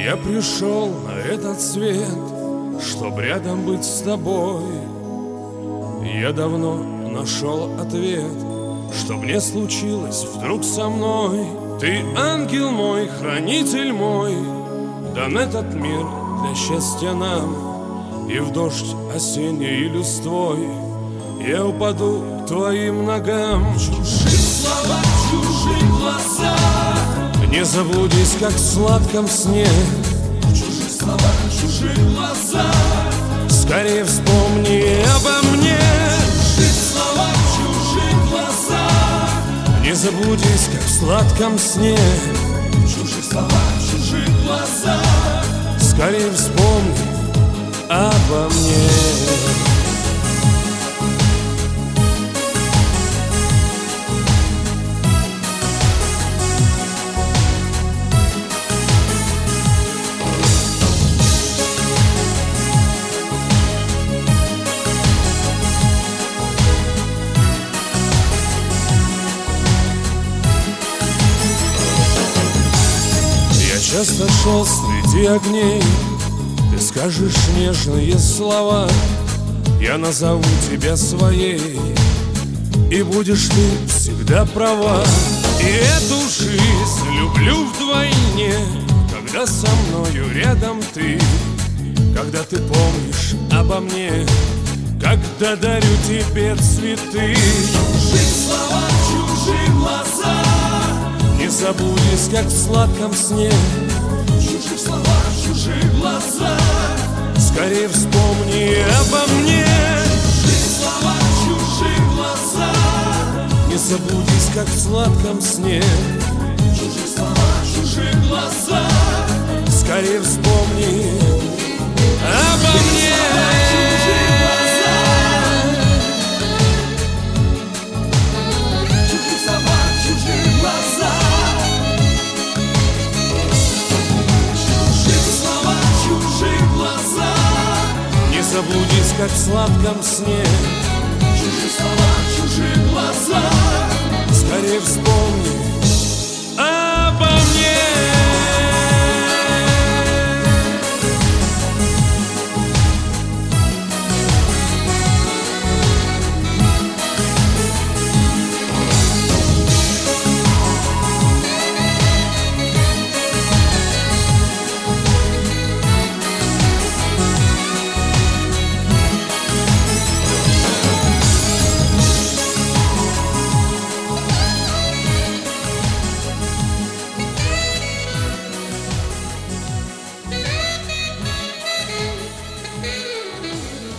Я пришел на этот свет, чтоб рядом быть с тобой. Я давно нашел ответ, чтоб не случилось вдруг со мной. Ты ангел мой, хранитель мой, дан этот мир для счастья нам. И в дождь осенний и листвой я упаду к твоим ногам. Чужие слова, чужие глаза, не заблудись, как в сладком сне. чужие слова, чужие глаза, скорее вспомни обо мне. чужие слова, чужие глаза, не заблудись, как в сладком сне. чужие слова, чужие глаза, скорее вспомни обо мне. Я часто шел среди огней, ты скажешь нежные слова, я назову тебя своей, и будешь ты всегда права. И эту жизнь люблю вдвойне, когда со мною рядом ты, когда ты помнишь обо мне, когда дарю тебе цветы. чужие слова, чужие глаза, не забудешь, как в сладком сне. чужие слова, чужие глаза, скорее вспомни обо мне. чужие слова, чужие глаза, не забудись, как в сладком сне. чужие слова, чужие глаза, скорее вспомни обо мне. чужие слова, чужие глаза, чужие слова, чужие глаза, не забудись, как в сладком сне. чужие слова, чужие глаза, скорее вспомни обо мне.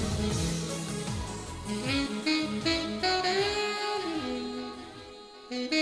Mm-hmm.